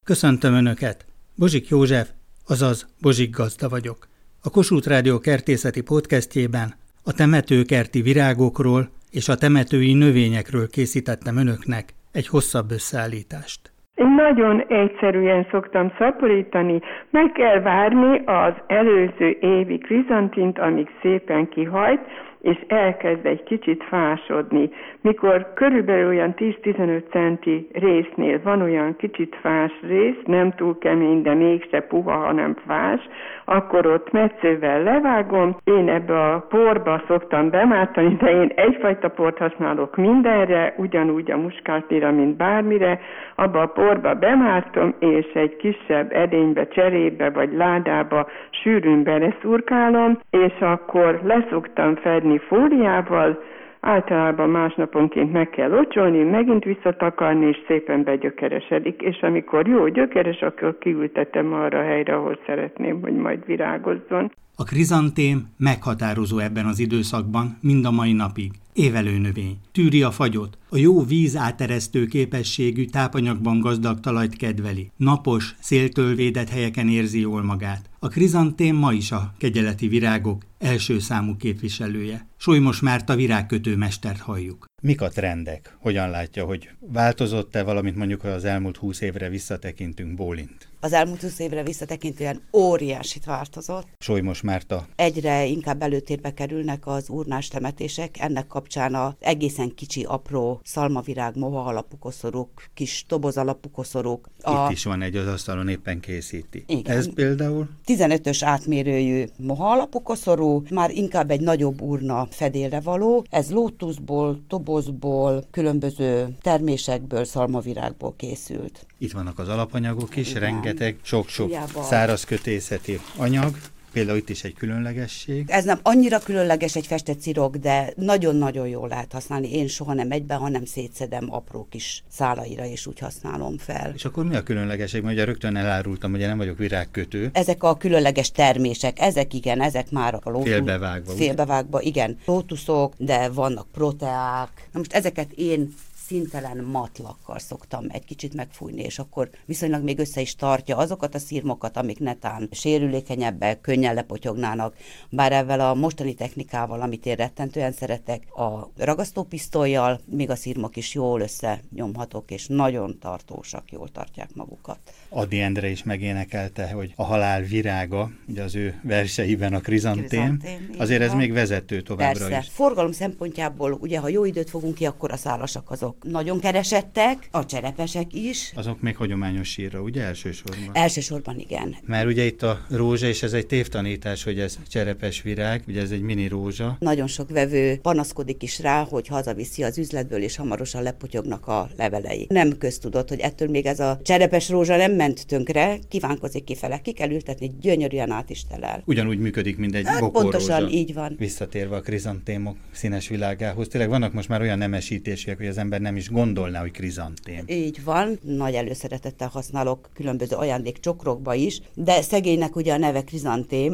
Köszöntöm Önöket! Bozsik József, azaz Bozsik Gazda vagyok. A Kossuth Rádió kertészeti podcastjében a temetőkerti virágokról és a temetői növényekről készítettem Önöknek egy hosszabb összeállítást. Én nagyon egyszerűen szoktam szaporítani, meg kell várni az előző évi krizantint, amíg szépen kihajt, és elkezd egy kicsit fásodni. Mikor körülbelül olyan 10-15 centi résznél van olyan kicsit fás rész, nem túl kemény, de mégse puha, hanem fás, akkor ott metszővel levágom. Én ebbe a porba szoktam bemártani, de én egyfajta port használok mindenre, ugyanúgy a muskátira, mint bármire. Abba a porba bemártom, és egy kisebb edénybe, cserébe vagy ládába sűrűn beleszurkálom, és akkor leszoktam fedni fóliával, általában másnaponként meg kell locsolni, megint visszatakarni, és szépen begyökeresedik, és amikor jó gyökeres, akkor kiültetem arra a helyre, ahol szeretném, hogy majd virágozzon. A krizantém meghatározó ebben az időszakban mind a mai napig. Évelő növény, tűri a fagyot, a jó víz áteresztő képességű tápanyagban gazdag talajt kedveli, napos, széltől védett helyeken érzi jól magát. A krizantém ma is a kegyeleti virágok első számú képviselője. Solymos Márta virágkötő mestert halljuk. Mik a trendek? Hogyan látja, hogy változott-e valamit, mondjuk az elmúlt 20 évre visszatekintünk, bólint? Az elmúlt 20 évre visszatekintően óriásit változott. Solymos Márta. Egyre inkább előtérbe kerülnek az urnás temetések, ennek kapcsán az egészen kicsi, apró szalmavirág, moha alapú koszorúk, kis toboz alapú koszorúk. Itt is van egy, az asztalon éppen készíti. Igen. Ez például? 15-ös átmérőjű moha alapú koszorú, már inkább egy nagyobb urna fedélre való. Ez lótuszból, tobozból, különböző termésekből, szalmavirágból készült. Itt vannak az alapanyagok is, igen. Rengeteg, sok-sok Ujjában. száraz kötészeti anyag. Például itt is egy különlegesség. Ez nem annyira különleges egy festett cirok, de nagyon-nagyon jól lehet használni. Én soha nem egyben, hanem szétszedem apró kis szálaira, és úgy használom fel. És akkor mi a különlegesség? Mert ugye rögtön elárultam, hogy én nem vagyok virágkötő. Ezek a különleges termések, ezek már a félbevágva, igen. Lótuszok, de vannak proteák. Na most ezeket én színtelen matlakkal szoktam egy kicsit megfújni, és akkor viszonylag még össze is tartja azokat a szirmokat, amik netán sérülékenyebbek, könnyen lepotyognának, bár ezzel a mostani technikával, amit én rettentően szeretek, a ragasztópisztollyal még a szirmok is jól összenyomhatók, és nagyon tartósak, jól tartják magukat. Ady Endre is megénekelte, hogy a halál virága, ugye az ő verseiben a krizantém, azért ez még vezető továbbra Persze. is. Forgalom szempontjából, ugye ha jó időt fogunk ki, akkor a szálasak azok nagyon keresettek, a cserepesek is. Azok még hagyományos sírra, ugye elsősorban? Elsősorban igen. Mert ugye itt a rózsa, és ez egy tévtanítás, hogy ez cserepes virág, ugye ez egy mini rózsa. Nagyon sok vevő panaszkodik is rá, hogy hazaviszi az üzletből, és hamarosan lepotyognak a levelei. Nem köztudott, hogy ettől még ez a cserepes rózsa nem ment tönkre, kívánkozik kifele, ki kell ültetni, gyönyörűen át is telel. Ugyanúgy működik, mint egy bokorrózsa. Pontosan így van. Visszatérve a krizantémok színes világához, tényleg vannak most már olyan nemesítések, hogy az ember nem is gondolná, hogy krizantém. Így van, nagy előszeretettel használok különböző ajándékcsokrokba is, de szegénynek ugye a neve krizantém,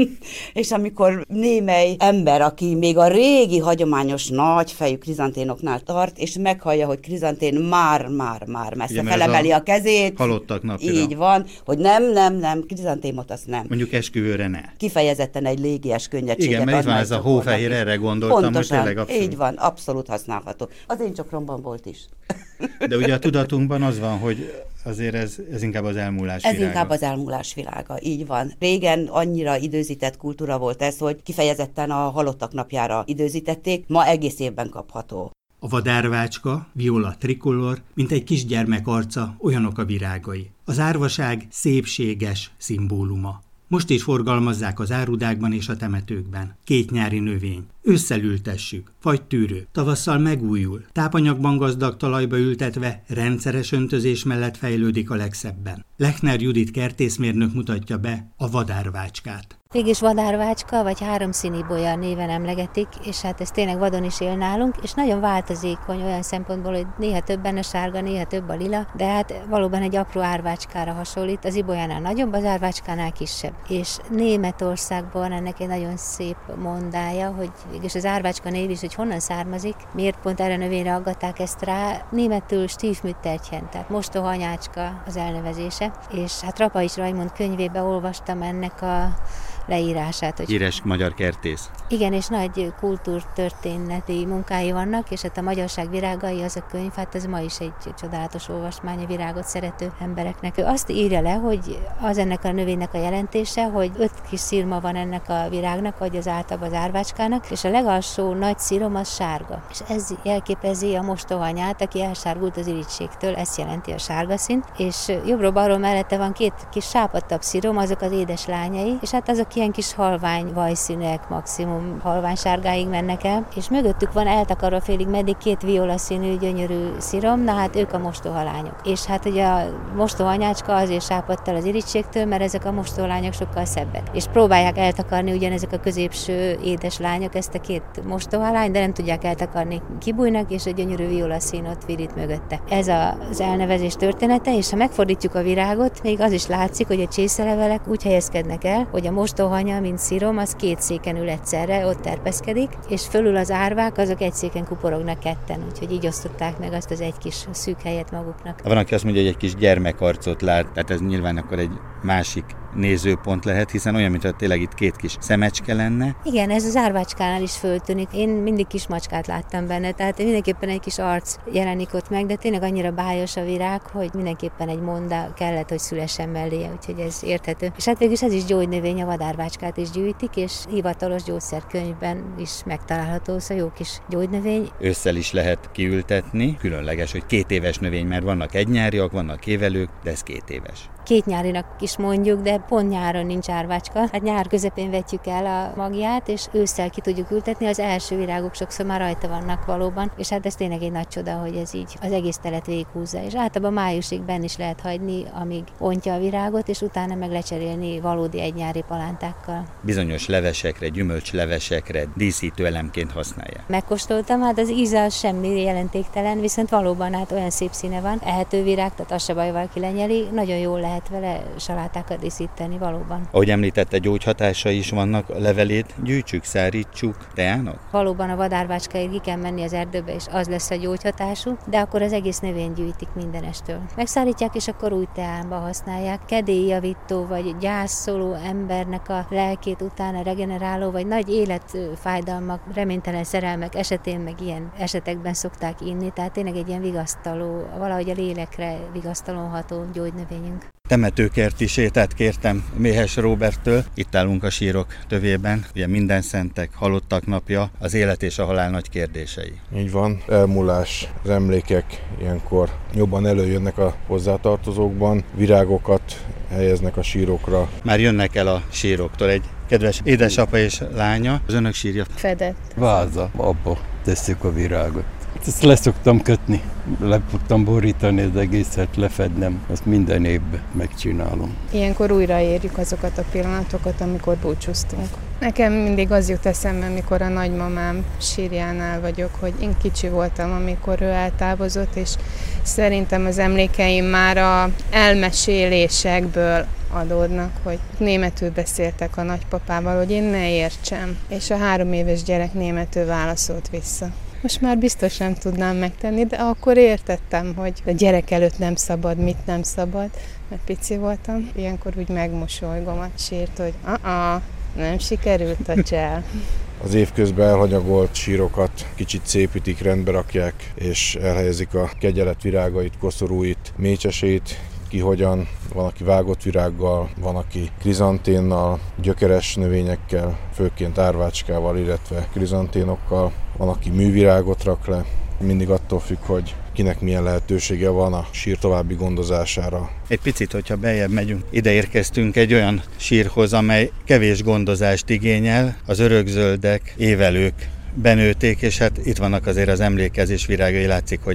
és amikor némely ember, aki még a régi hagyományos nagyfejű krizanténoknál tart, és meghallja, hogy krizantén már messze ugye, felemeli a kezét. Halottak napira. Így van, hogy nem, krizantémot azt nem. Mondjuk esküvőre ne. Kifejezetten egy légies könnyedséget. Igen, mert itt van ez a hófehér, erre gondoltam, pontosan, hogy tényleg abszolút. Így van, abszolút használható. Az én csokromban volt is. De ugye a tudatunkban az van, hogy azért ez inkább az elmúlás világa. Ez inkább az elmúlás világa, így van. Régen annyira időzített kultúra volt ez, hogy kifejezetten a halottak napjára időzítették, ma egész évben kapható. A vadárvácska, Viola tricolor, mint egy kisgyermek arca, olyanok a virágai. Az árvaság szépséges szimbóluma. Most is forgalmazzák az árudákban és a temetőkben. Két nyári növény. Ősszel ültessük, fagytűrő, tavasszal megújul, tápanyagban gazdag talajba ültetve, rendszeres öntözés mellett fejlődik a legszebben. Lechner Judit kertészmérnök mutatja be a vadárvácskát. Mégis vadárvácska, vagy háromszínibolya néven emlegetik, és hát ez tényleg vadon is él nálunk, és nagyon változékony olyan szempontból, hogy néha több benne sárga, néha több a lila, de hát valóban egy apró árvácskára hasonlít, az ibolyánál nagyobb, az árvácskánál kisebb. És Németországban ennek egy nagyon szép mondája, hogy és az árvácska név is, hogy honnan származik, miért pont erre növényre aggatták ezt rá, németül Stiefmütterchen, tehát mostoha anyácska az elnevezése, és hát Rapaics Rajmund könyvében olvastam ennek a leírását. Hogy híres magyar kertész. Igen, és nagy kultúrtörténeti munkái vannak, és hát a Magyarság virágai, az a könyv, hát ez ma is egy csodálatos olvasmány a virágot szerető embereknek. Ő azt írja le, hogy az ennek a növénynek a jelentése, hogy 5 kis szirma van ennek a virágnak, vagy az általában az árvácskának, és a legalsó nagy szirom az sárga. És ez jelképezi a mostohanyát, aki elsárgult az irítségtől, ezt jelenti a sárga szín, és jobbról-balról mellette van 2 kis sápadtabb szirom, azok az édes lányai, és hát azok ilyen kis halvány vajszínek, maximum halvány sárgáig mennek el, és mögöttük van eltakarva félig meddig 2 violaszínű gyönyörű szirom, na hát ők a mostohalányok. És hát ugye a mostohanyácska azért sápadt el az irítségtől, mert ezek a mostohalányok sokkal szebbek. És próbálják eltakarni ugyanezek a középső édes lányok ezt a 2 mostohalányt, de nem tudják eltakarni, kibújnak, és a gyönyörű violaszín ott virít mögötte. Ez az elnevezés története, és ha megfordítjuk a virágot, még az is látszik, hogy a csészelevelek úgy helyezkednek el, hogy a mostohanya, mint szirom, az 2 széken ül egyszerre, ott terpeszkedik, és fölül az árvák, azok egy széken kuporognak ketten, úgyhogy így osztották meg azt az egy kis szűk helyet maguknak. Van, aki azt mondja, hogy egy kis gyermekarcot lát, tehát ez nyilván akkor egy másik nézőpont lehet, hiszen olyan, mintha tényleg itt 2 kis szemecske lenne. Igen, ez az árvácskánál is föltűnik. Én mindig kismacskát láttam benne, tehát mindenképpen egy kis arc jelenik ott meg, de tényleg annyira bájos a virág, hogy mindenképpen egy monda kellett, hogy szülessen melléje, úgyhogy ez érthető. És hát végülis ez is gyógynövény, a vadárvácskát is gyűjtik, és hivatalos gyógyszerkönyvben is megtalálható, szóval jó kis gyógynövény. Ősszel is lehet kiültetni, különleges, hogy 2 éves növény, mert vannak egynyáriak, vannak évelők, de ez 2 éves. 2 nyárinak is mondjuk, de pont nyáron nincs árvácska. Hát nyár közepén vetjük el a magját, és ősszel ki tudjuk ültetni, az első virágok sokszor már rajta vannak valóban, és hát ez tényleg egy nagy csoda, hogy ez így az egész telet végighúzza, és általában májusig benn is lehet hagyni, amíg ontja a virágot, és utána meg lecserélni valódi egynyári palántákkal. Bizonyos levesekre, gyümölcslevesekre díszítő elemként használják. Megkóstoltam, hát az íze az semmi jelentéktelen, viszont valóban hát olyan szép színe van, ehető virág, tehát az se baj, valaki lenyeli, nagyon jól lehet vele salátákat díszíteni valóban. Ahogy említette, gyógyhatásai is vannak, a levelét gyűjtsük, szárítsuk, teának? Valóban a vadárvácskáig ki kell menni az erdőbe, és az lesz a gyógyhatású, de akkor az egész növény gyűjtik mindenestől. Megszárítják, és akkor új teába használják. Kedélyjavító vagy gyászoló embernek a lelkét utána regeneráló, vagy nagy életfájdalmak, reménytelen szerelmek esetén, meg ilyen esetekben szokták inni, tehát tényleg egy ilyen vigasztaló, valahogy a lélekre vigasztaló ható gyógynövényünk. Temetőkerti sétát kértem Méhes Róberttől. Itt állunk a sírok tövében. Ugye minden szentek, halottak napja, az élet és a halál nagy kérdései. Így van, elmúlás, az emlékek ilyenkor jobban előjönnek a hozzátartozókban, virágokat helyeznek a sírokra. Már jönnek el a síroktól egy kedves édesapa és lánya. Az önök sírja? Fedett. Váza, abba tesszük a virágot. Ezt leszoktam kötni, le tudtam borítani az egészet, lefednem, azt minden évben megcsinálom. Ilyenkor újraérjük azokat a pillanatokat, amikor búcsúztunk. Nekem mindig az jut eszembe, amikor a nagymamám sírjánál vagyok, hogy én kicsi voltam, amikor ő eltávozott, és szerintem az emlékeim már a elmesélésekből adódnak, hogy németül beszéltek a nagypapával, hogy én ne értsem. És a 3 éves gyerek németül válaszolt vissza. Most már biztos nem tudnám megtenni, de akkor értettem, hogy a gyerek előtt nem szabad, mit nem szabad, mert pici voltam. Ilyenkor úgy megmosolygom a sírt, hogy nem sikerült a csel. Az évközben elhanyagolt sírokat kicsit szépítik, rendbe rakják, és elhelyezik a kegyelet virágait, koszorúit, mécsesét, ki hogyan, van, aki vágott virággal, van, aki krizanténnal, gyökeres növényekkel, főként árvácskával, illetve krizanténokkal, van, aki művirágot rak le. Mindig attól függ, hogy kinek milyen lehetősége van a sír további gondozására. Egy picit, hogyha beljebb megyünk, ide érkeztünk egy olyan sírhoz, amely kevés gondozást igényel, az örökzöldek, évelők benőtték, és hát itt vannak azért az emlékezés virágai, látszik, hogy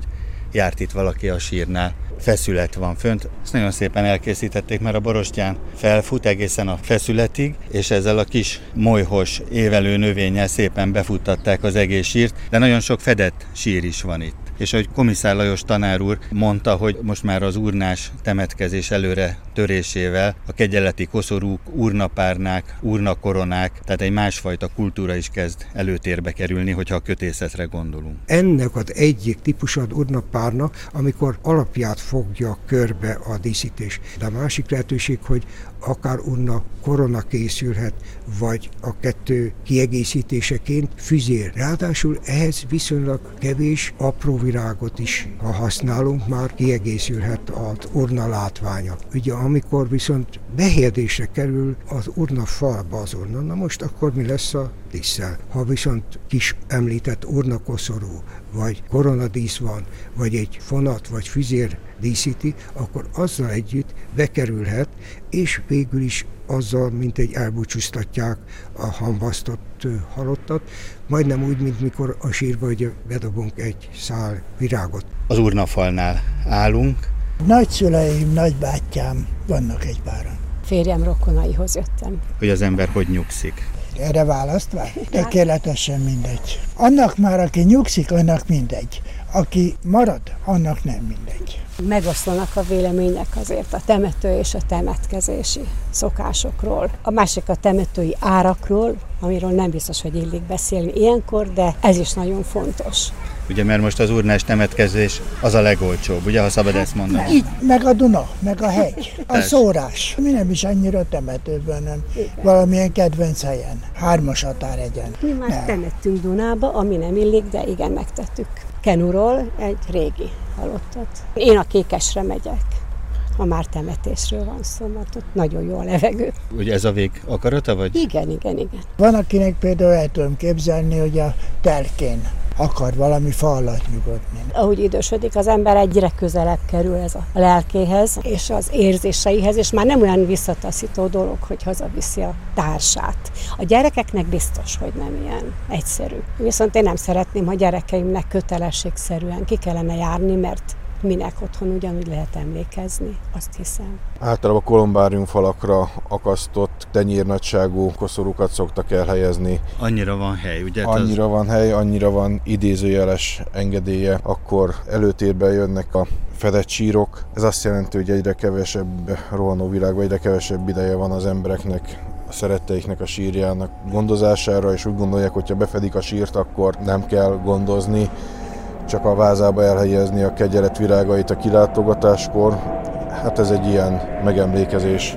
járt itt valaki a sírnál. Feszület van fönt, ezt nagyon szépen elkészítették, mert a borostyán felfut egészen a feszületig, és ezzel a kis molyhos évelő növényel szépen befuttatták az egész sírt, de nagyon sok fedett sír is van itt. És ahogy Komisszár Lajos tanár úr mondta, hogy most már az urnás temetkezés előre törésével a kegyeleti koszorúk, urnapárnák, urnakoronák, tehát egy másfajta kultúra is kezd előtérbe kerülni, hogyha a kötészetre gondolunk. Ennek az egyik típusa az urnapárna, amikor alapját fogja körbe a díszítés. De a másik lehetőség, hogy akár urna korona készülhet, vagy a kettő kiegészítéseként füzér. Ráadásul ehhez viszonylag kevés apró virágot is, ha használunk, már kiegészülhet az urna látványa. Ugye amikor viszont behelyezésre kerül az urna falba az urna, na most akkor mi lesz a dísszel? Ha viszont kis említett urnakoszorú, vagy koronadísz van, vagy egy fonat, vagy füzér díszíti, akkor azzal együtt bekerülhet, és végül is azzal, mint egy elbúcsúztatják a hamvasztott halottat, majdnem úgy, mint mikor a sírba ugye bedobunk egy szál virágot. Az urnafalnál állunk. Nagyszüleim, nagybátyám vannak egy páran. Férjem rokonaihoz jöttem. Hogy az ember hogy nyugszik? Erre választva? Tökéletesen mindegy. Annak már, aki nyugszik, annak mindegy. Aki marad, annak nem mindegy. Megoszlanak a vélemények azért a temető és a temetkezési szokásokról. A másik a temetői árakról, amiről nem biztos, hogy illik beszélni ilyenkor, de ez is nagyon fontos. Ugye, mert most az urnás temetkezés az a legolcsóbb, ugye, ha szabad ezt mondani? Így, meg a Duna, meg a hegy, a szórás. Mi nem is annyira temetőben, nem. Valamilyen kedvenc helyen, 3-as határhegyen. Mi már temettünk Dunába, ami nem illik, de igen, megtettük. Kenúról egy régi halottat. Én a Kékesre megyek, ha már temetésről van szó, mert ott nagyon jó a levegő. Ugye ez a vég akarata, vagy? Igen. Van, akinek például el tudom képzelni, hogy a telkén akar valami fa alatt nyugodni. Ahogy idősödik, az ember egyre közelebb kerül ez a lelkéhez, és az érzéseihez, és már nem olyan visszataszító dolog, hogy hazaviszi a társát. A gyerekeknek biztos, hogy nem ilyen egyszerű. Viszont én nem szeretném, ha gyerekeimnek kötelességszerűen ki kellene járni, mert minek otthon ugyanúgy lehet emlékezni, azt hiszem. Általában kolumbáriumfalakra akasztott tenyérnagyságú koszorúkat szoktak elhelyezni. Annyira van hely, ugye? Annyira van idézőjeles engedélye, akkor előtérbe jönnek a fedett sírok. Ez azt jelenti, hogy egyre kevesebb rohanó világban, egyre kevesebb ideje van az embereknek, a szeretteiknek a sírjának gondozására, és úgy gondolják, hogy ha befedik a sírt, akkor nem kell gondozni, csak a vázába elhelyezni a kegyelet virágait a kilátogatáskor. Hát ez egy ilyen megemlékezés.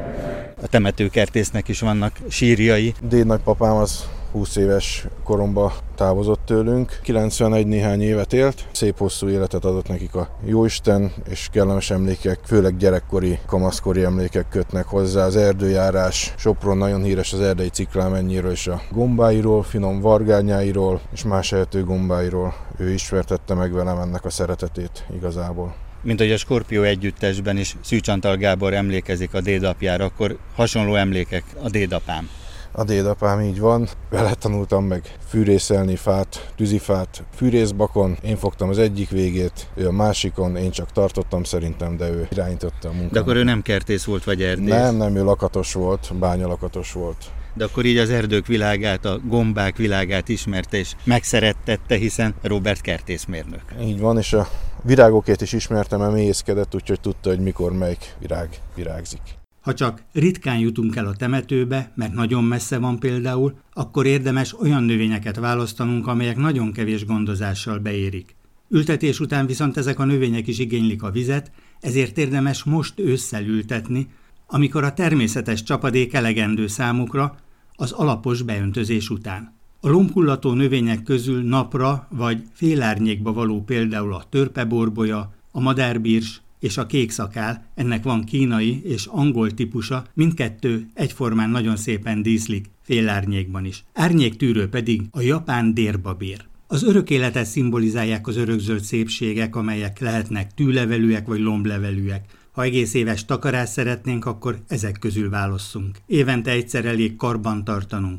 A temetőkertésznek is vannak sírjai. Dédnagypapám az 20 éves koromban távozott tőlünk. 91 néhány évet élt, szép hosszú életet adott nekik a Jóisten, és kellemes emlékek, főleg gyerekkori, kamaszkori emlékek kötnek hozzá. Az erdőjárás, Sopron nagyon híres az erdei ciklámennyiről és a gombáiról, finom vargányáiról és más ehető gombáiról. Ő ismertette meg velem ennek a szeretetét igazából. Mint hogy a Skorpió együttesben is Szűcs Antal Gábor emlékezik a dédapjára, akkor hasonló emlékek a dédapám. A dédapám így van, vele tanultam meg fűrészelni fát, tűzifát, fűrészbakon. Én fogtam az egyik végét, ő a másikon, én csak tartottam szerintem, de ő irányította a munkát. De akkor ő nem kertész volt, vagy erdész? Nem, ő lakatos volt, bányalakatos volt. De akkor így az erdők világát, a gombák világát ismerte és megszerettette, hiszen Róbert kertészmérnök. Így van, és a virágokét is ismertem, mert mélyészkedett, úgyhogy tudta, hogy mikor melyik virág virágzik. Ha csak ritkán jutunk el a temetőbe, mert nagyon messze van például, akkor érdemes olyan növényeket választanunk, amelyek nagyon kevés gondozással beérik. Ültetés után viszont ezek a növények is igénylik a vizet, ezért érdemes most ősszel ültetni, amikor a természetes csapadék elegendő számukra, az alapos beöntözés után. A lombhullató növények közül napra vagy félárnyékba való például a törpeborbolya, a madárbirs és a kékszakál, ennek van kínai és angol típusa, mindkettő egyformán nagyon szépen díszlik, félárnyékban is. Árnyéktűrő pedig a japán dérbabér. Az örök életet szimbolizálják az örökzöld szépségek, amelyek lehetnek tűlevelűek vagy lomblevelűek. Ha egész éves takarást szeretnénk, akkor ezek közül válasszunk. Évente egyszer elég karban tartanunk.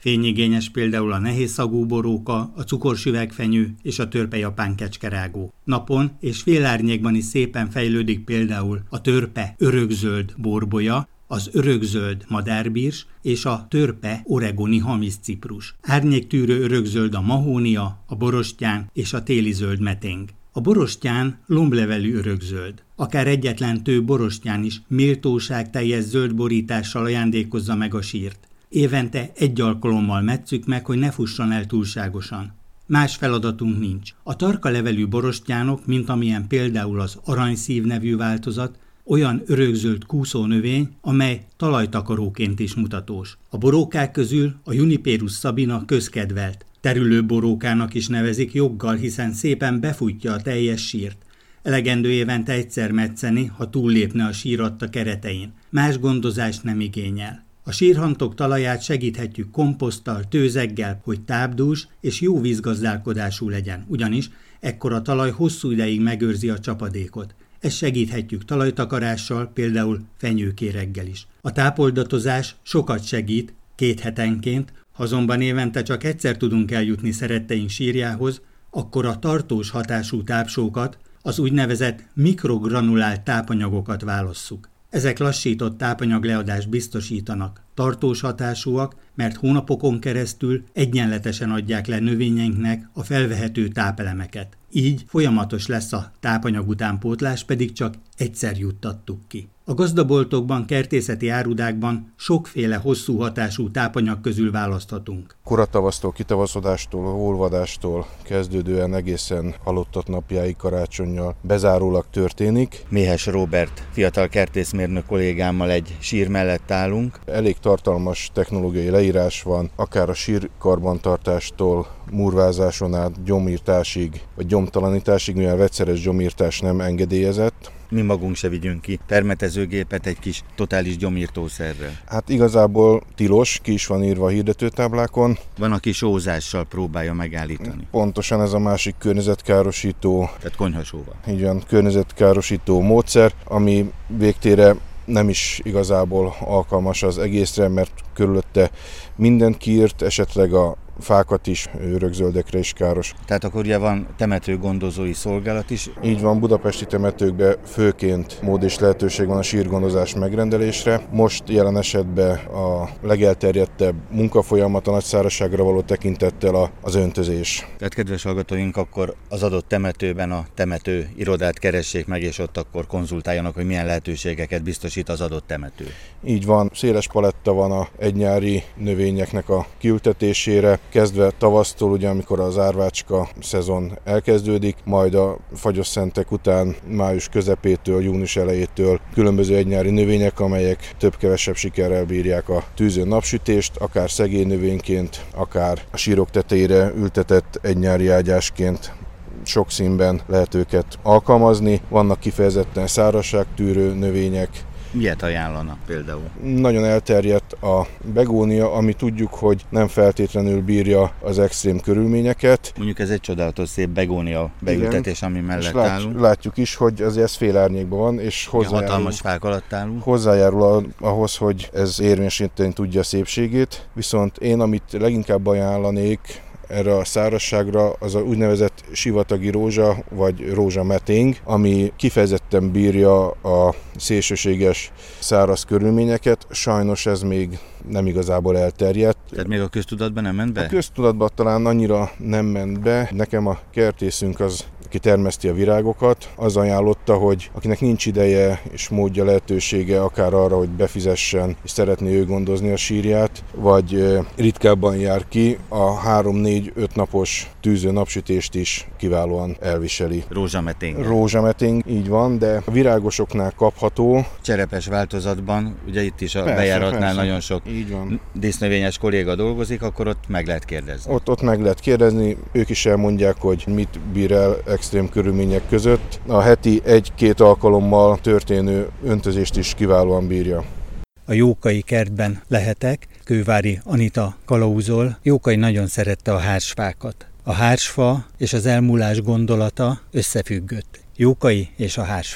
Fényigényes például a nehézszagú boróka, a cukorsüvegfenyő és a törpe japán kecskerágó. Napon és félárnyékban is szépen fejlődik például a törpe örökzöld borbolya, az örökzöld madárbirs és a törpe oregoni hamiszciprus. Árnyéktűrő örökzöld a mahónia, a borostyán és a téli zöld meténg. A borostyán lomblevelű örökzöld. Akár egyetlen tő borostyán is méltóságteljes zöld borítással ajándékozza meg a sírt. Évente egy alkalommal metszük meg, hogy ne fusson el túlságosan. Más feladatunk nincs. A tarka levelű borostyánok, mint amilyen például az aranyszív nevű változat, olyan örökzöld kúszónövény, amely talajtakaróként is mutatós. A borókák közül a Juniperus sabina közkedvelt. Terülő borókának is nevezik joggal, hiszen szépen befújtja a teljes sírt. Elegendő évente egyszer metszeni, ha túllépne a sír adta keretein. Más gondozást nem igényel. A sírhantok talaját segíthetjük komposzttal, tőzeggel, hogy tápdús és jó vízgazdálkodású legyen, ugyanis ekkor a talaj hosszú ideig megőrzi a csapadékot. Ezt segíthetjük talajtakarással, például fenyőkéreggel is. A tápoldatozás sokat segít, 2 hetenként, ha azonban évente csak egyszer tudunk eljutni szeretteink sírjához, akkor a tartós hatású tápsókat, az úgynevezett mikrogranulált tápanyagokat válasszuk. Ezek lassított tápanyagleadást biztosítanak, tartós hatásúak, mert hónapokon keresztül egyenletesen adják le növényeinknek a felvehető tápelemeket. Így folyamatos lesz a tápanyag utánpótlás, pedig csak egyszer juttattuk ki. A gazdaboltokban, kertészeti árudákban sokféle hosszú hatású tápanyag közül választhatunk. Koratavasztól, kitavaszodástól, olvadástól kezdődően egészen halottat napjáig karácsonnyal bezárólag történik. Méhes Róbert, fiatal kertészmérnök kollégámmal egy sír mellett állunk. Elég tartalmas technológiai leírás van, akár a sír karbantartástól, murvázáson át gyomírtásig, vagy gyomtalanításig, mivel vegyszeres gyomírtás nem engedélyezett. Mi magunk se vigyünk ki termetezőgépet egy kis totális gyomírtószerrel. Hát igazából tilos, ki is van írva a hirdetőtáblákon. Van, aki sózással próbálja megállítani. Pontosan ez a másik környezetkárosító. Tehát konyhasóval. Így van, környezetkárosító módszer, ami végtére nem is igazából alkalmas az egészre, mert körülötte mindent kiírt, esetleg a fákat is, örökzöldekre is káros. Tehát akkor ugye van temetőgondozói szolgálat is? Így van, budapesti temetőkben főként mód és lehetőség van a sírgondozás megrendelésre. Most jelen esetben a legelterjedtebb munkafolyamat a nagy szárazságra való tekintettel az öntözés. Tehát kedves hallgatóink, akkor az adott temetőben a temető irodát keressék meg, és ott akkor konzultáljanak, hogy milyen lehetőségeket biztosít az adott temető. Így van, széles paletta van a egynyári növényeknek a kiültetésére, kezdve tavasztól, ugye, amikor az árvácska szezon elkezdődik, majd a fagyosszentek után május közepétől, június elejétől különböző egynyári növények, amelyek több-kevesebb sikerrel bírják a tűző napsütést, akár szegélynövényként, akár a sírok tetejére ültetett egynyári ágyásként. Sok színben lehet őket alkalmazni, vannak kifejezetten szárazságtűrő növények. Miért ajánlana például? Nagyon elterjedt a begónia, ami tudjuk, hogy nem feltétlenül bírja az extrém körülményeket. Mondjuk ez egy csodálatos szép begónia beültetés, ami mellett állunk. Látjuk is, hogy azért ez fél árnyékban van, és hatalmas fák alatt állunk. Hozzájárul ahhoz, hogy ez érvényesíteni tudja a szépségét. Viszont én, amit leginkább ajánlanék erre a szárazságra, az a úgynevezett sivatagi rózsa, vagy rózsameténg, ami kifejezetten bírja a szélsőséges száraz körülményeket. Sajnos ez még nem igazából elterjedt. Tehát még a köztudatban nem ment be? A köztudatban talán annyira nem ment be. Nekem a kertészünk az, aki termeszti a virágokat, az ajánlotta, hogy akinek nincs ideje és módja, lehetősége akár arra, hogy befizessen és szeretné ő gondozni a sírját, vagy ritkábban jár ki, a 3-4-5 napos tűző napsütést is kiválóan elviseli. Rózsameténg. Rózsameténg, így van, de a virágosoknál kapható. Cserepes változatban, ugye itt is a bejáratnál nagyon sok dísznövényes kolléga dolgozik, akkor ott meg lehet kérdezni. Ott meg lehet kérdezni, ők is elmondják, hogy mit bír el extrém körülmények között. A heti 1-2 alkalommal történő öntözést is kiválóan bírja. A Jókai kertben lehetek, Kővári Anita kalauzol. Jókai nagyon szerette a hársfákat. A hársfa és az elmúlás gondolata összefüggött. Jókai és a hársfák.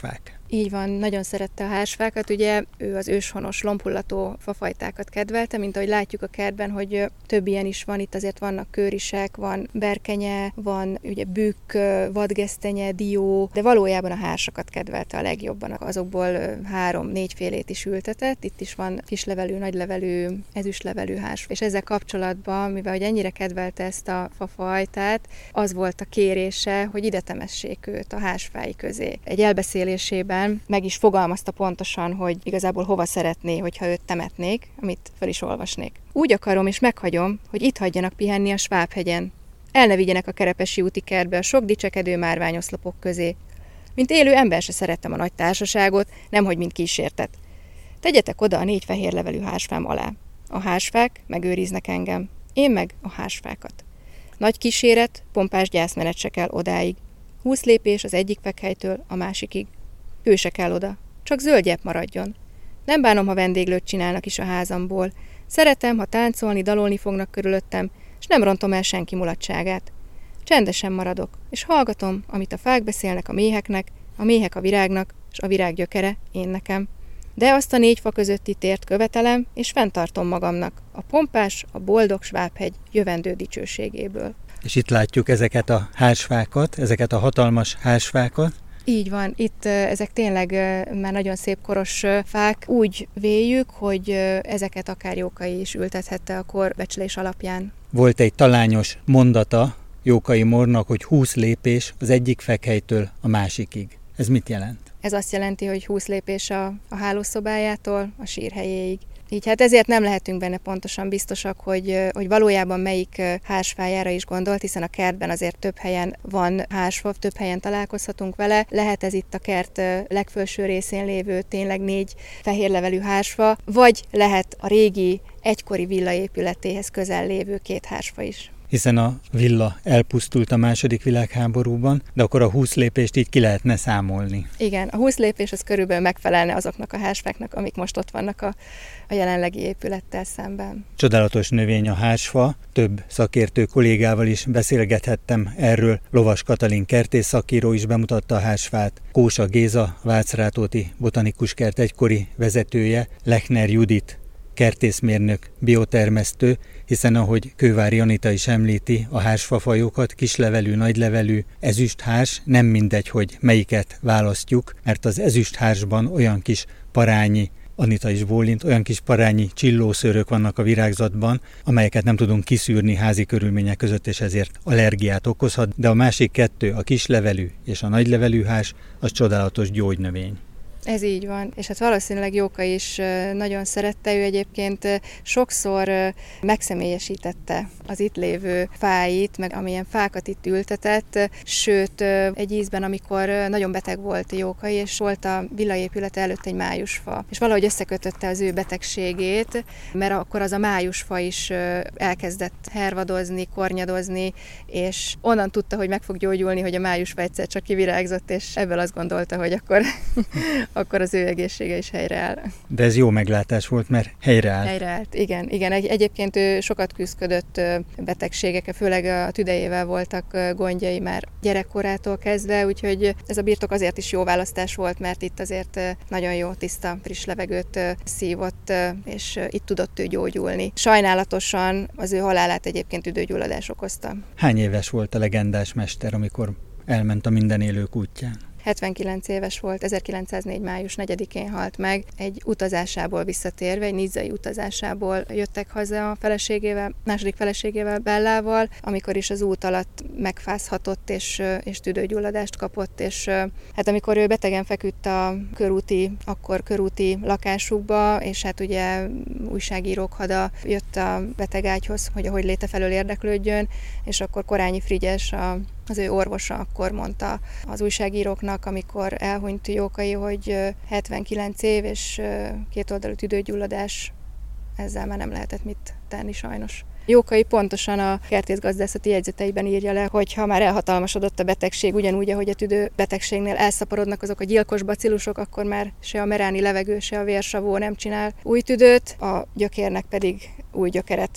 Így van, nagyon szerette a hársfákat, ugye ő az őshonos lombhullató fafajtákat kedvelte, mint ahogy látjuk a kertben, hogy több ilyen is van, itt azért vannak kőrisek, van berkenye, van ugye bükk, vadgesztenye, dió, de valójában a hársakat kedvelte a legjobban, azokból 3-4 félét is ültetett, itt is van kislevelű, nagylevelű, ezüstlevelű hárs, és ezzel kapcsolatban, mivel hogy ennyire kedvelte ezt a fafajtát, az volt a kérése, hogy ide temessék őt a hársfái közé. Egy elbeszélésében meg is fogalmazta pontosan, hogy igazából hova szeretné, hogyha őt temetnék, amit fel is olvasnék. Úgy akarom és meghagyom, hogy itt hagyjanak pihenni a Svábhegyen. El ne vigyenek a Kerepesi úti kertbe a sok dicsekedő márványoszlopok közé. Mint élő ember se szerettem a nagy társaságot, nemhogy mint kísértet. Tegyetek oda a 4 fehérlevelű hársfám alá. A hársfák megőriznek engem, én meg a hársfákat. Nagy kíséret, pompás gyászmenet se kell odáig. 20 lépés az egyik fekhelytől a másikig. Ő se kell oda, csak zöld gyep maradjon. Nem bánom, ha vendéglőt csinálnak is a házamból. Szeretem, ha táncolni, dalolni fognak körülöttem, és nem rontom el senki mulatságát. Csendesen maradok, és hallgatom, amit a fák beszélnek a méheknek, a méhek a virágnak, és a virág gyökere én nekem. De azt a 4 fa közötti tért követelem, és fenntartom magamnak, a pompás, a boldog Svábhegy jövendő dicsőségéből. És itt látjuk ezeket a hársfákat, ezeket a hatalmas hársfákat. Így van, itt ezek tényleg már nagyon szép koros fák. Úgy véljük, hogy ezeket akár Jókai is ültethette a korbecslés alapján. Volt egy talányos mondata Jókai Mornak, hogy 20 lépés az egyik fekhelytől a másikig. Ez mit jelent? Ez azt jelenti, hogy 20 lépés a hálószobájától a sírhelyéig. Így hát ezért nem lehetünk benne pontosan biztosak, hogy valójában melyik hársfájára is gondolt, hiszen a kertben azért több helyen van hársfa, több helyen találkozhatunk vele. Lehet ez itt a kert legfelső részén lévő tényleg 4 fehérlevelű hársfa, vagy lehet a régi egykori villaépületéhez közel lévő 2 hársfa is. Hiszen a villa elpusztult a II. Világháborúban, de akkor a 20 lépést így ki lehetne számolni. Igen, a 20 lépés az körülbelül megfelelne azoknak a hársfáknak, amik most ott vannak a jelenlegi épülettel szemben. Csodálatos növény a hársfa, több szakértő kollégával is beszélgethettem erről. Lovas Katalin kertész szakíró is bemutatta a hársfát, Kósa Géza, Vácrátóti Botanikus Kert egykori vezetője, Lechner Judit kertészmérnök, biotermesztő, hiszen ahogy Kővári Anita is említi, a hársfafajokat, kislevelű, nagylevelű, ezüsthárs, nem mindegy, hogy melyiket választjuk, mert az ezüsthársban olyan kis parányi, Anita is bólint, olyan kis parányi csillószőrök vannak a virágzatban, amelyeket nem tudunk kiszűrni házi körülmények között, és ezért allergiát okozhat, de a másik 2, a kislevelű és a nagylevelű hárs, az csodálatos gyógynövény. Ez így van, és hát valószínűleg Jóka is nagyon szerette, ő egyébként sokszor megszemélyesítette az itt lévő fáit, meg amilyen fákat itt ültetett, sőt egy ízben, amikor nagyon beteg volt Jókai, és volt a villaépülete előtt egy májusfa, és valahogy összekötötte az ő betegségét, mert akkor az a májusfa is elkezdett hervadozni, kornyadozni, és onnan tudta, hogy meg fog gyógyulni, hogy a májusfa egyszer csak kivirágzott, és ebből azt gondolta, hogy akkor az ő egészsége is helyreáll. De ez jó meglátás volt, mert helyreáll. Helyreállt, igen. Egyébként ő sokat küzdött betegségekkel, főleg a tüdejével voltak gondjai már gyerekkorától kezdve, úgyhogy ez a birtok azért is jó választás volt, mert itt azért nagyon jó, tiszta, friss levegőt szívott, és itt tudott ő gyógyulni. Sajnálatosan az ő halálát egyébként tüdőgyulladás okozta. Hány éves volt a legendás mester, amikor elment a minden élők útján? 79 éves volt, 1904. május 4-én halt meg. Egy utazásából visszatérve, egy nizzai utazásából jöttek haza a feleségével, második feleségével, Bellával, amikor is az út alatt megfázhatott és tüdőgyulladást kapott, és hát amikor ő betegen feküdt a körúti lakásukba, és hát ugye újságírók hada jött a betegágyhoz, hogy ahogy léte felől érdeklődjön, és akkor Korányi Frigyes, az ő orvosa akkor mondta az újságíróknak, amikor elhunyt Jókai, hogy 79 év és kétoldalú tüdőgyulladás, ezzel már nem lehetett mit tenni sajnos. Jókai pontosan a kertészgazdászati jegyzeteiben írja le, hogy ha már elhatalmasodott a betegség, ugyanúgy, ahogy a tüdőbetegségnél elszaporodnak azok a gyilkos bacillusok, akkor már se a meráni levegő, se a vérsavó nem csinál új tüdőt, a gyökérnek pedig új gyökeret.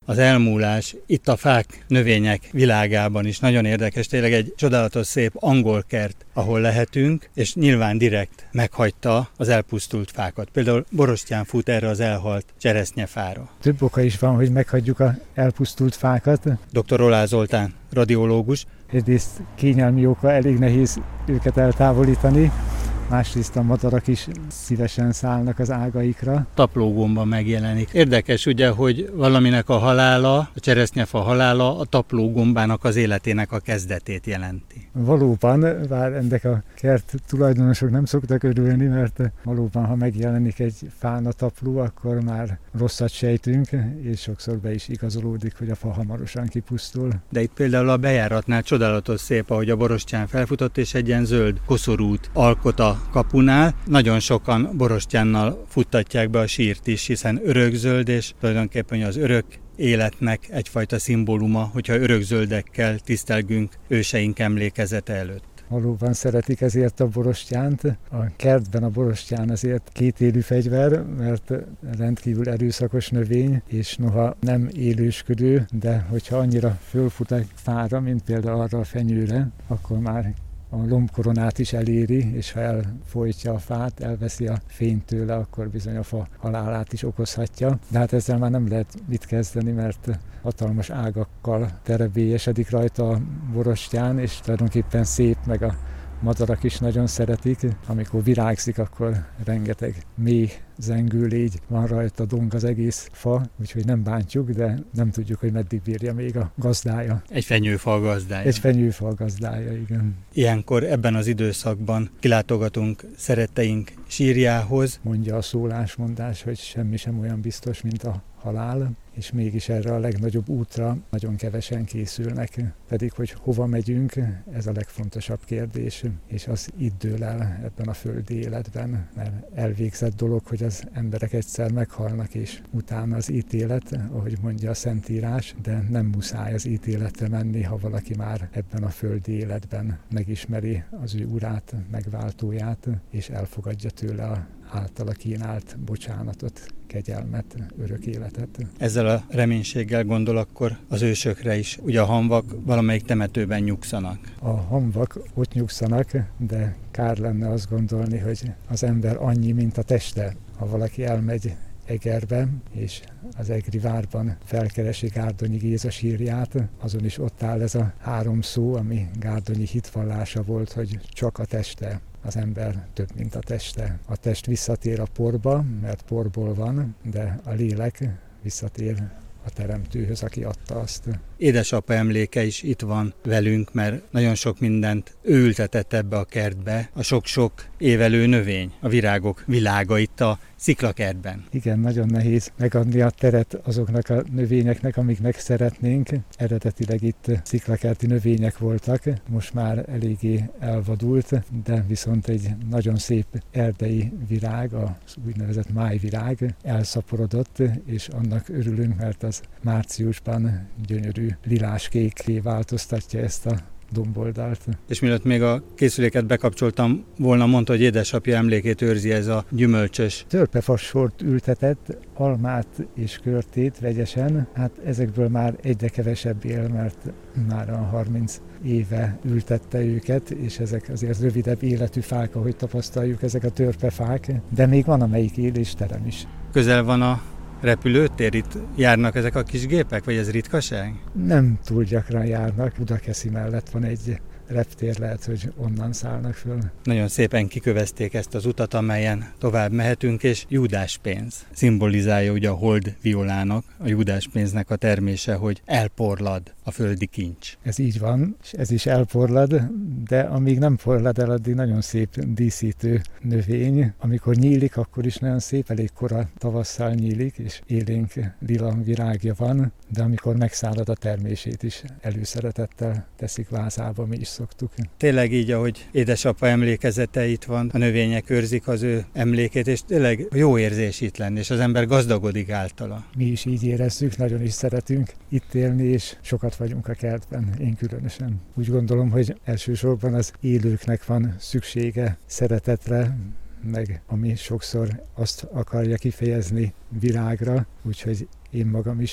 az elmúlás itt a fák, növények világában is nagyon érdekes. Tényleg egy csodálatos szép angol kert, ahol lehetünk, és nyilván direkt meghagyta az elpusztult fákat. Például borostyán fut erre az elhalt cseresznyefára. Több oka is van, hogy meghagyjuk az elpusztult fákat. Dr. Oláh Zoltán, radiológus. Egyrészt kényelmi oka, elég nehéz őket eltávolítani. Másrészt a madarak is szívesen szállnak az ágaikra. Taplógomban megjelenik. Érdekes ugye, hogy valaminek a halála, a cseresznyefa halála a taplógombának az életének a kezdetét jelenti. Valóban, bár ennek a kert tulajdonosok nem szoktak örülni, mert valóban, ha megjelenik egy fán a tapló, akkor már rosszat sejtünk, és sokszor be is igazolódik, hogy a fa hamarosan kipusztul. De itt például a bejáratnál csodálatos szép, ahogy a borostyán felfutott, és egy ilyen zöld koszorút alkot a kapunál. Nagyon sokan borostyánnal futtatják be a sírt is, hiszen örökzöld, és tulajdonképpen az örök életnek egyfajta szimbóluma, hogyha örökzöldekkel tisztelgünk őseink emlékezete előtt. Valóban szeretik ezért a borostyánt. A kertben a borostyán azért kétélű fegyver, mert rendkívül erőszakos növény, és noha nem élősködő, de hogyha annyira fölfut egy fára, mint például arra a fenyőre, akkor már a lombkoronát is eléri, és ha elfojtja a fát, elveszi a fényt tőle, akkor bizony a fa halálát is okozhatja. De hát ezzel már nem lehet mit kezdeni, mert hatalmas ágakkal terebélyesedik rajta a borostyán, és tulajdonképpen szép, meg a madarak is nagyon szeretik. Amikor virágzik, akkor rengeteg méh, zengő légy van rajta, dong az egész fa, úgyhogy nem bántjuk, de nem tudjuk, hogy meddig bírja még a gazdája. Egy fenyőfa gazdája. Egy fenyőfa gazdája, igen. Ilyenkor ebben az időszakban kilátogatunk szeretteink sírjához. Mondja a szólásmondás, hogy semmi sem olyan biztos, mint a halál, és mégis erre a legnagyobb útra nagyon kevesen készülnek. Pedig, hogy hova megyünk, ez a legfontosabb kérdés, és az itt dől el ebben a földi életben, mert elvégzett dolog, hogy az emberek egyszer meghalnak, és utána az ítélet, ahogy mondja a Szentírás, de nem muszáj az ítéletre menni, ha valaki már ebben a földi életben megismeri az ő urát, megváltóját, és elfogadja tőle a általa kínált bocsánatot, kegyelmet, örök életet. Ezzel a reménységgel gondol akkor az ősökre is. Ugye a hamvak valamelyik temetőben nyugszanak. A hamvak ott nyugszanak, de kár lenne azt gondolni, hogy az ember annyi, mint a teste. Ha valaki elmegy Egerbe, és az egri várban felkeresi Gárdonyi Géza sírját, azon is ott áll ez a 3 szó, ami Gárdonyi hitvallása volt, hogy csak a teste. Az ember több, mint a teste. A test visszatér a porba, mert porból van, de a lélek visszatér a teremtőhöz, aki adta azt. Édesapa emléke is itt van velünk, mert nagyon sok mindent ő ültetett ebbe a kertbe. A sok-sok évelő növény, a virágok világa itt a sziklakertben. Igen, nagyon nehéz megadni a teret azoknak a növényeknek, amiknek szeretnénk. Eredetileg itt sziklakerti növények voltak, most már eléggé elvadult, de viszont egy nagyon szép erdei virág, az úgynevezett májvirág elszaporodott, és annak örülünk, mert az márciusban gyönyörű lilás-kékké változtatja ezt a domboldalt. És mielőtt még a készüléket bekapcsoltam volna, mondta, hogy édesapja emlékét őrzi ez a gyümölcsös. Törpefasort ültetett, almát és körtét vegyesen. Hát ezekből már egyre kevesebb él, mert már a 30 éve ültette őket, és ezek azért rövidebb életű fák, ahogy tapasztaljuk, ezek a törpefák, de még van, amelyik él és terem is. Közel van a repülőtér, itt járnak ezek a kis gépek, vagy ez ritkaság? Nem túl gyakran járnak, Budakeszi mellett van egy reptér, lehet, hogy onnan szállnak föl. Nagyon szépen kikövezték ezt az utat, amelyen tovább mehetünk, és judáspénz szimbolizálja ugye a hold violának, a judáspénznek a termése, hogy elporlad a földi kincs. Ez így van, és ez is elporlad, de amíg nem porlad el, addig nagyon szép díszítő növény. Amikor nyílik, akkor is nagyon szép, elég kora tavasszal nyílik, és élénk lila virágja van, de amikor megszálad a termését is előszeretettel teszik vázába, mi is szoktuk. Tényleg így, ahogy édesapa emlékezete itt van, a növények őrzik az ő emlékét, és tényleg jó érzés itt lenni, és az ember gazdagodik általa. Mi is így érezzük, nagyon is szeretünk itt élni, és sokat vagyunk a kertben, én különösen. Úgy gondolom, hogy elsősorban az élőknek van szüksége szeretetre, meg ami sokszor azt akarja kifejezni virágra, úgyhogy én magam is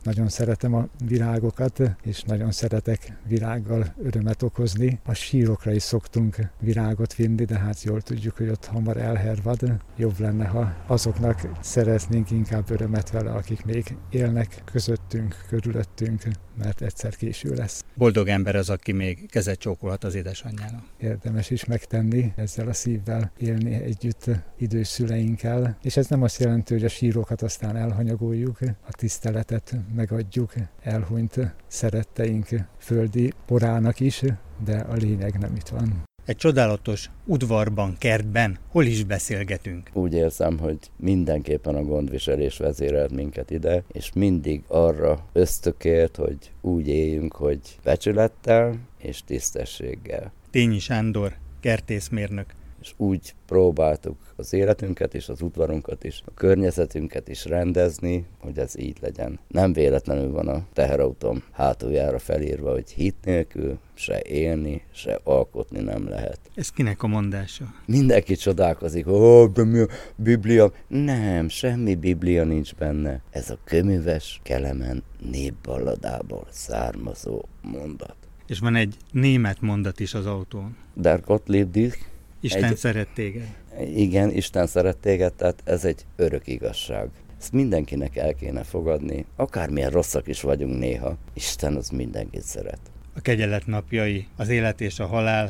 nagyon szeretem a virágokat, és nagyon szeretek virággal örömet okozni. A sírokra is szoktunk virágot vinni, de hát jól tudjuk, hogy ott hamar elhervad. Jobb lenne, ha azoknak szeretnénk inkább örömet vele, akik még élnek közöttünk, körülöttünk, mert egyszer késő lesz. Boldog ember az, aki még kezet csókolhat az édesanyjának. Érdemes is megtenni, ezzel a szívvel élni együtt idős szüleinkkel, és ez nem azt jelenti, hogy a sírokat aztán elhanyagoljuk, a tiszteletet megadjuk elhunyt szeretteink földi porának is, de a lényeg nem itt van. Egy csodálatos udvarban, kertben hol is beszélgetünk? Úgy érzem, hogy mindenképpen a gondviselés vezérelt minket ide, és mindig arra ösztökélt, hogy úgy éljünk, hogy becsülettel és tisztességgel. Tényi Sándor, kertészmérnök. És úgy próbáltuk az életünket és az udvarunkat is, a környezetünket is rendezni, hogy ez így legyen. Nem véletlenül van a teherautóm hátuljára felírva, hogy hit nélkül se élni, se alkotni nem lehet. Ez kinek a mondása? Mindenki csodálkozik, de mi a Biblia? Nem, semmi Biblia nincs benne. Ez a Köműves Kelemen népballadából származó mondat. És van egy német mondat is az autón. Der Gott liebt dich. Isten szeret téged. Igen, Isten szeret téged, tehát ez egy örök igazság. Ezt mindenkinek el kéne fogadni, akármilyen rosszak is vagyunk néha. Isten az mindenkit szeret. A kegyelet napjai, az élet és a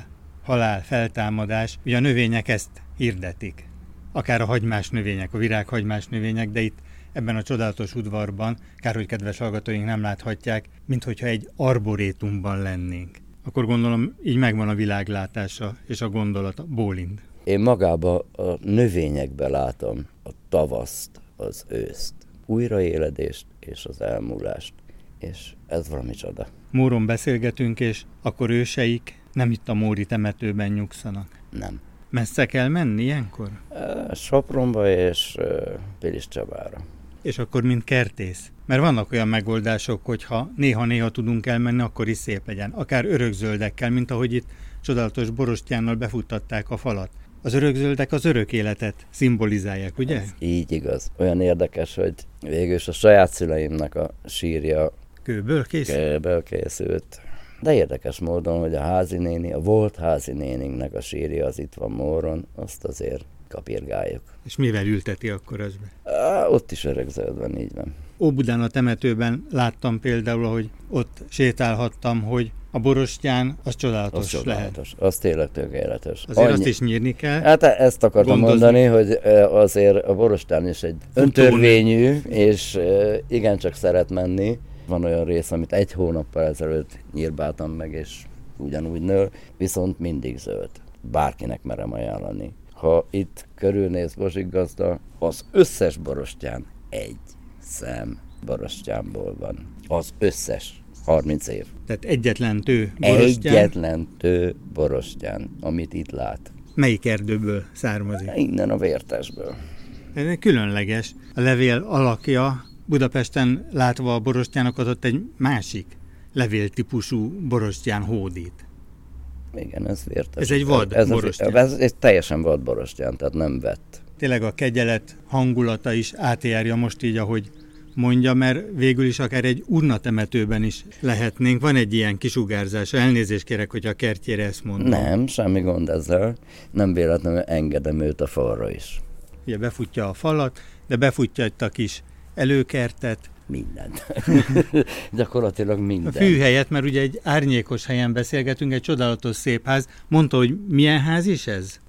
halál, feltámadás, ugye a növények ezt hirdetik. Akár a hagymás növények, a virághagymás növények, de itt ebben a csodálatos udvarban, kár hogy kedves hallgatóink nem láthatják, minthogyha egy arborétumban lennénk. Akkor gondolom, így megvan a világlátása és a gondolata. Bólint. Én magába a növényekbe látom a tavaszt, az őszt, újraéledést és az elmúlást. És ez valami csoda. Móron beszélgetünk, és akkor őseik nem itt a Móri temetőben nyugszanak? Nem. Messze kell menni ilyenkor? Sopronba és Pilis Csabára. És akkor mint kertész? Mert vannak olyan megoldások, hogyha néha-néha tudunk elmenni, akkor is szép legyen. Akár örökzöldekkel, mint ahogy itt csodálatos borostyánnal befuttatták a falat. Az örökzöldek az örök életet szimbolizálják, ugye? Ez így igaz. Olyan érdekes, hogy végülis a saját szüleimnek a sírja kőből készült. De érdekes módon, hogy a volt házi néninknek a sírja az itt van Móron, azt azért kapirgáljuk. És mivel ülteti akkor az be? Ott is örökzöld van, így van. Óbudán a temetőben láttam például, hogy ott sétálhattam, hogy a borostyán az csodálatos lehet. Az tényleg tökéletes. Azért azt is nyírni kell. Hát ezt akartam mondani, hogy azért a borostyán is egy öntörvényű, és igencsak szeret menni. Van olyan rész, amit 1 hónappal ezelőtt nyírbáltam meg, és ugyanúgy nő, viszont mindig zöld. Bárkinek merem ajánlani. Ha itt körülnéz Bozsik gazda, az összes borostyán egy szem borostyánból van. Az összes. 30 év. Tehát egyetlen tő borostyán? Egyetlen tő borostyán, amit itt lát. Melyik erdőből származik? Innen a Vértesből. Ez különleges. A levél alakja Budapesten látva a borostyánokat ott egy másik levéltípusú borostyán hódít. Igen, ez Vértes. Ez egy vad borostyán. Ez teljesen vad borostyán, tehát nem vett. Tényleg a kegyelet hangulata is átjárja most így, ahogy mondja, mert végül is akár egy urnatemetőben is lehetnénk. Van egy ilyen kisugárzása. Elnézést kérek, hogy a kertjére ezt mondom. Nem, semmi gond ezzel. Nem véletlenül engedem őt a falra is. Ugye befutja a falat, de befutja itt a kis előkertet. Mindent. Gyakorlatilag mindent. A fű helyett, mert ugye egy árnyékos helyen beszélgetünk, egy csodálatos szép ház. Mondta, hogy milyen ház is ez?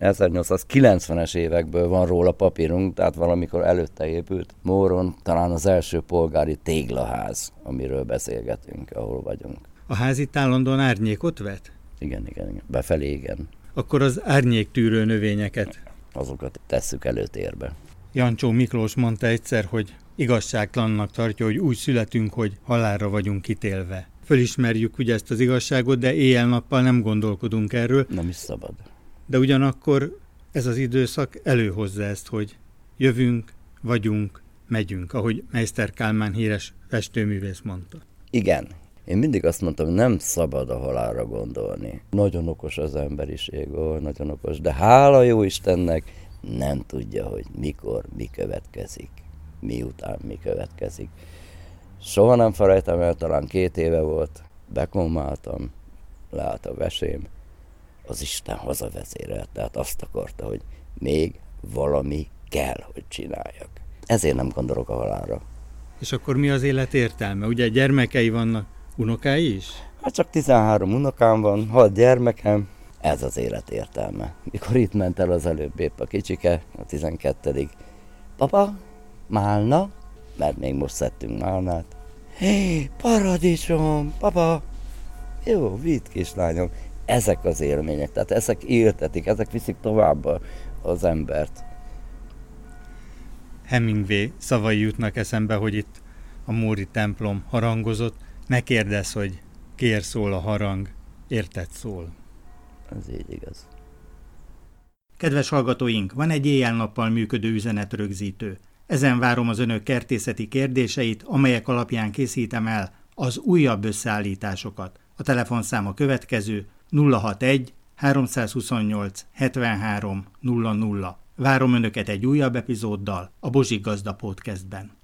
1890-es évekből van róla papírunk, tehát valamikor előtte épült. Móron talán az első polgári téglaház, amiről beszélgetünk, ahol vagyunk. A ház itt állandóan árnyékot vet? Igen. Befelé igen. Akkor az árnyéktűrő növényeket? Azokat tesszük előtérbe. Jancsó Miklós mondta egyszer, hogy igazságtalannak tartja, hogy úgy születünk, hogy halálra vagyunk kitélve. Fölismerjük ugye ezt az igazságot, de éjjel-nappal nem gondolkodunk erről. Nem is szabad. De ugyanakkor ez az időszak előhozza ezt, hogy jövünk, vagyunk, megyünk, ahogy Meister Kálmán híres festőművész mondta. Igen. Én mindig azt mondtam, hogy nem szabad a halálra gondolni. Nagyon okos az emberiség, nagyon okos, de hála jó Istennek nem tudja, hogy mikor mi következik, miután mi következik. Soha nem felejtem el, talán 2 éve volt, bekommáltam, leállt a vesém, az Isten hazavezérelt, tehát azt akarta, hogy még valami kell, hogy csináljak. Ezért nem gondolok a halálra. És akkor mi az élet értelme? Ugye gyermekei vannak, unokái is? Hát csak 13 unokám van, 6 gyermekem, ez az élet értelme. Mikor itt ment el az előbb épp a kicsike, a 12. Papa, málna, mert még most szedtünk málnát. Hé, paradicsom, papa! Jó, vidd kislányom. Ezek az élmények, tehát ezek éltetik, ezek viszik tovább az embert. Hemingway szavai jutnak eszembe, hogy itt a Móri templom harangozott. Ne kérdezz, hogy kér szól a harang, érted szól. Ez így igaz. Kedves hallgatóink, van egy éjjel-nappal működő üzenetrögzítő. Ezen várom az önök kertészeti kérdéseit, amelyek alapján készítem el az újabb összeállításokat. A telefonszám a következő 061 328 73 00. Várom önöket egy újabb epizóddal a Bozsik Gazda Podcastben.